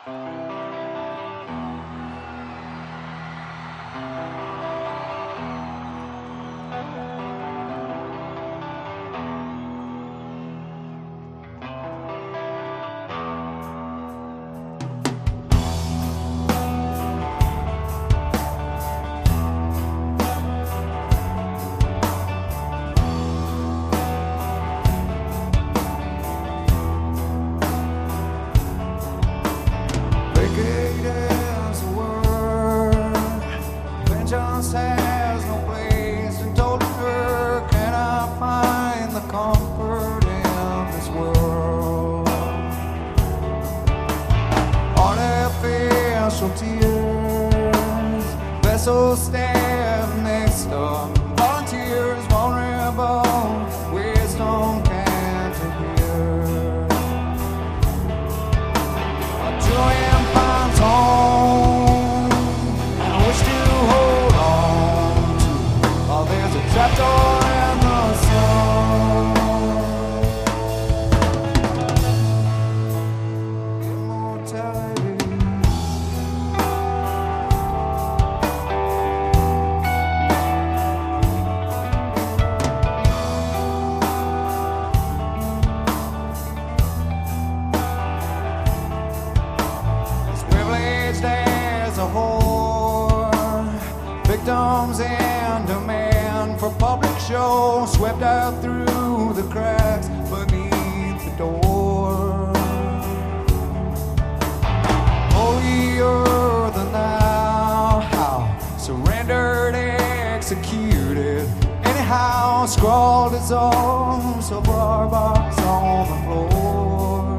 Has no place and told her, can I find the comfort in this world? Artificial tears, vessels stand next to volunteers, vulnerable, wisdom can't hear. A Julian finds home and wish to hold on to. Oh, there's a trapdoor in the sun. Immortality. It's privileged as a whore, victims in demand for public show, swept out through the cracks beneath the door. Holier than thou, how surrendered, executed, anyhow, scrawled his own silver box on the floor.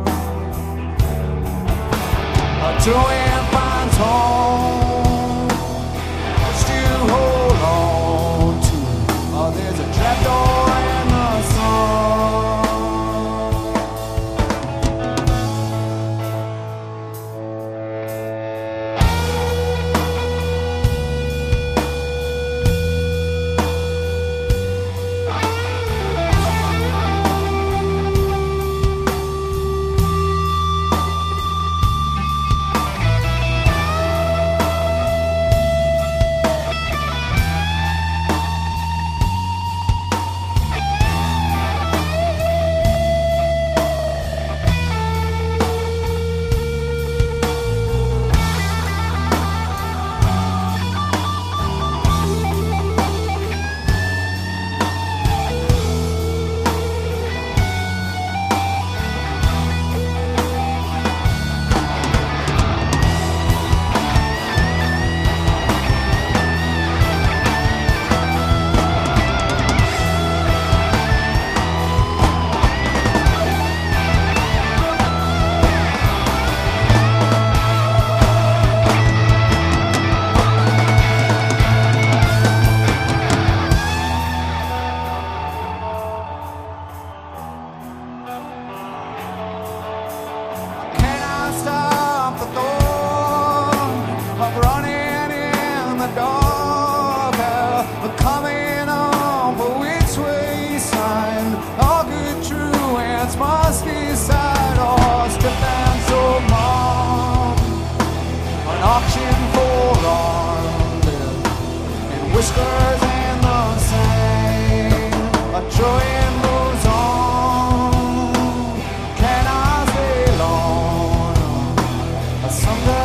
A Julian finds home, to hold on to. Oh, there's a trapdoor in the sun. Must decide or step and so long. An auction for arms and whiskers and the same. A train moves on. Can I stay long? Someday